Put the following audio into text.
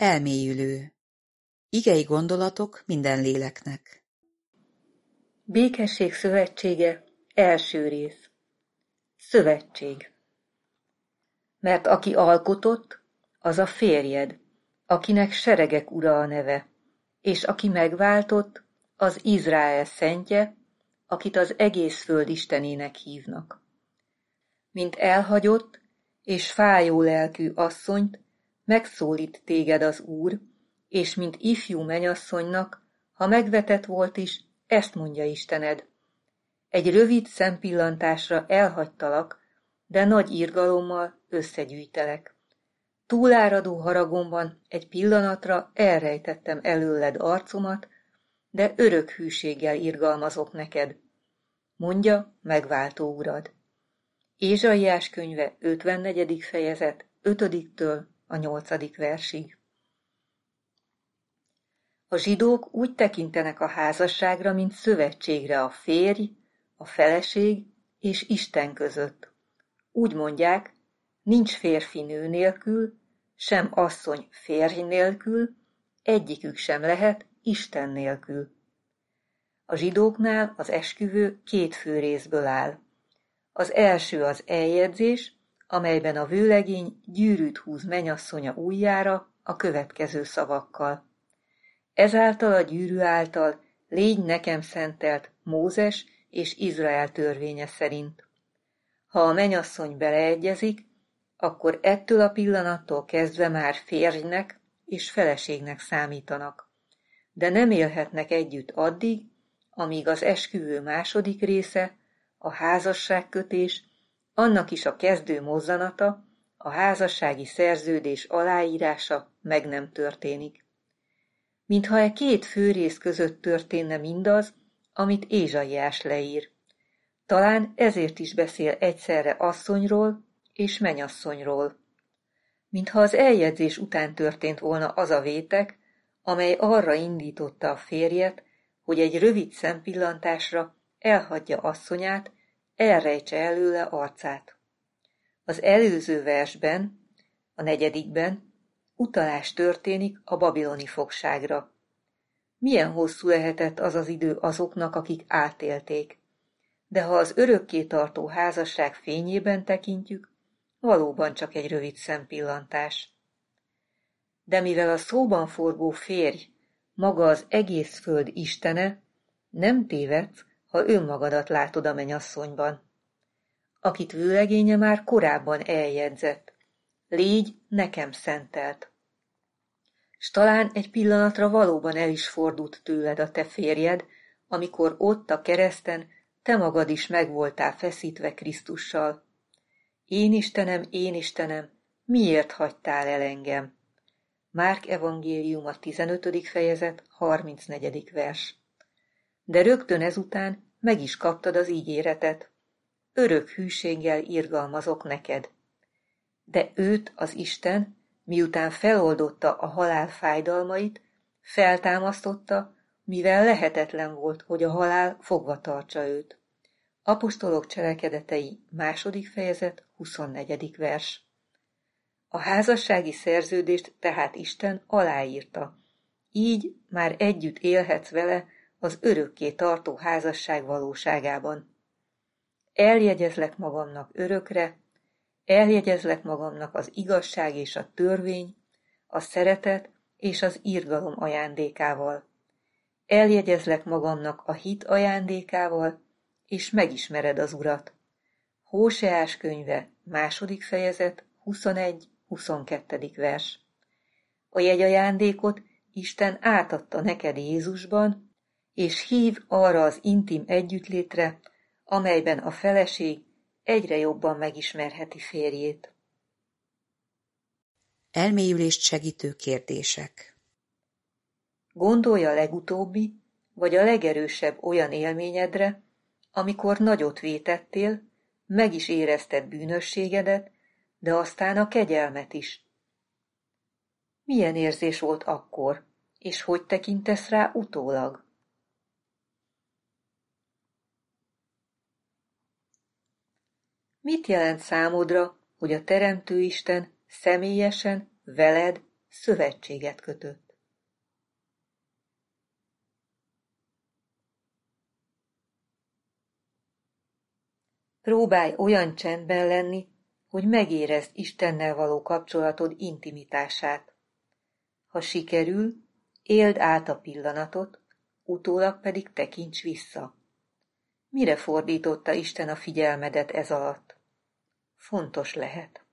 Elmélyülő. Igei gondolatok minden léleknek. Békesség szövetsége, első rész. Szövetség. Mert aki alkotott, az a férjed, akinek seregek ura a neve, és aki megváltott, az Izrael szentje, akit az egész föld istenének hívnak. Mint elhagyott és fájó lelkű asszonyt, megszólít téged az Úr, és mint ifjú menyasszonynak, ha megvetett volt is, ezt mondja Istened. Egy rövid szempillantásra elhagytalak, de nagy irgalommal összegyűjtelek. Túláradó haragomban egy pillanatra elrejtettem előled arcomat, de örök hűséggel irgalmazok neked, mondja megváltó urad. Ézsaiás könyve 54. fejezet 5-től a 8. versig. A zsidók úgy tekintenek a házasságra, mint szövetségre a férj, a feleség és Isten között. Úgy mondják, nincs férfi nő nélkül, sem asszony férj nélkül, egyikük sem lehet Isten nélkül. A zsidóknál az esküvő 2 fő részből áll. Az első az eljegyzés, amelyben a vőlegény gyűrűt húz menyasszonya ujjára a következő szavakkal. Ezáltal a gyűrű által légy nekem szentelt Mózes és Izrael törvénye szerint. Ha a menyasszony beleegyezik, akkor ettől a pillanattól kezdve már férjnek és feleségnek számítanak, de nem élhetnek együtt addig, amíg az esküvő második része, a házasságkötés, annak is a kezdő mozzanata, a házassági szerződés aláírása meg nem történik. Mintha e 2 főrész között történne mindaz, amit Ézsaiás leír. Talán ezért is beszél egyszerre asszonyról és menyasszonyról. Mintha az eljegyzés után történt volna az a vétek, amely arra indította a férjet, hogy egy rövid szempillantásra elhagyja asszonyát, elrejtse előle arcát. Az előző versben, a 4. utalás történik a babiloni fogságra. Milyen hosszú lehetett az az idő azoknak, akik átélték. De ha az örökké tartó házasság fényében tekintjük, valóban csak egy rövid szempillantás. De mivel a szóban forgó férj maga az egész föld istene, nem tévedsz, ha önmagadat látod a menyasszonyban, akit vőlegénye már korábban eljegyzett. Légy nekem szentelt. S talán egy pillanatra valóban el is fordult tőled a te férjed, amikor ott a kereszten te magad is meg voltál feszítve Krisztussal. Én Istenem, miért hagytál el engem? Márk evangéliuma 15. fejezet 34. vers. De rögtön ezután meg is kaptad az ígéretet. Örök hűséggel irgalmazok neked. De őt az Isten, miután feloldotta a halál fájdalmait, feltámasztotta, mivel lehetetlen volt, hogy a halál fogva tartsa őt. Apostolok cselekedetei 2. fejezet 24. vers. A házassági szerződést tehát Isten aláírta. Így már együtt élhetsz vele az örökké tartó házasság valóságában. Eljegyezlek magamnak örökre, eljegyezlek magamnak az igazság és a törvény, a szeretet és az irgalom ajándékával. Eljegyezlek magamnak a hit ajándékával, és megismered az Urat. Hóseás könyve 2. fejezet 21-22. vers. A jegyajándékot Isten átadta neked Jézusban, és hív arra az intim együttlétre, amelyben a feleség egyre jobban megismerheti férjét. Elmélyülést segítő kérdések. Gondolj a legutóbbi, vagy a legerősebb olyan élményedre, amikor nagyot vétettél, meg is érezted bűnösségedet, de aztán a kegyelmet is. Milyen érzés volt akkor, és hogy tekintesz rá utólag? Mit jelent számodra, hogy a Teremtő Isten személyesen veled szövetséget kötött. Próbálj olyan csendben lenni, hogy megérezd Istennel való kapcsolatod intimitását. Ha sikerül, éld át a pillanatot, utólag pedig tekints vissza. Mire fordította Isten a figyelmedet ez alatt? Fontos lehet.